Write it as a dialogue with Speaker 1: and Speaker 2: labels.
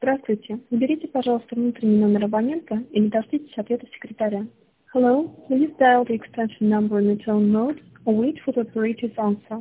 Speaker 1: Здравствуйте. Наберите, пожалуйста, внутренний номер абонента или дождитесь ответа секретаря. Hello, please dial the extension number in the tone mode or wait for the operator's answer.